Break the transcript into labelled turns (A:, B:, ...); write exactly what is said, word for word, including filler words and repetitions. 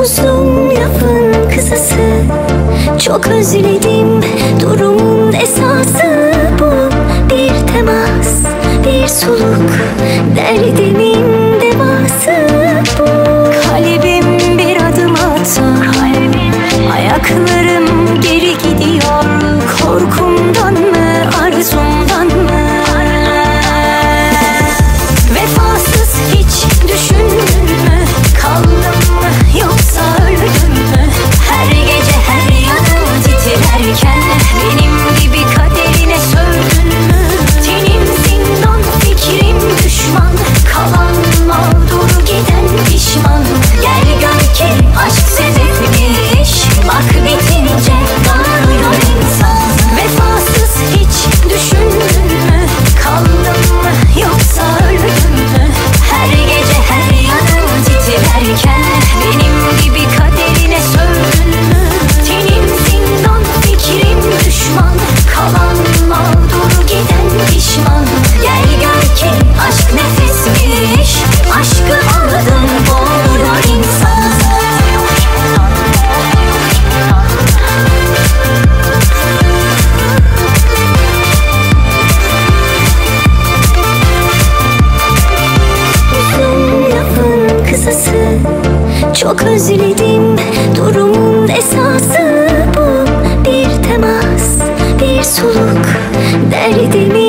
A: Uzun lafın kısası, çok özledim. Durumun esası bu. Bir temas, bir soluk, derdimin devası bu. Kalbim bir adım atar, ayaklarım geri gidiyor. Korkumdan mı, arzumdan mı? Vefasız hiç düşündün mü? Kaldın mı yoksa öldün mü? Her gece her yanım titrerken benim gibi kaderine sövdün mü? Tenim zindan, fikrim düşman, kalan mağdur giden pişman. Gel gör ki aşk sebepmiş, bak bitince bağırıyor insan. Vefasız hiç düşündün mü? Kaldın mı yoksa öldün mü? Her gece her yanım titrerken benim gibi kaderine sövdün mü? Tenim zindan, fikrim düşman, kalan mağdur giden pişman. Gel gör ki aşk nefesmiş, aşkı aldın boğuyor insan. Uzun lafın kısası, çok özledim. Durumun esası bu. Bir temas, bir soluk, derdimi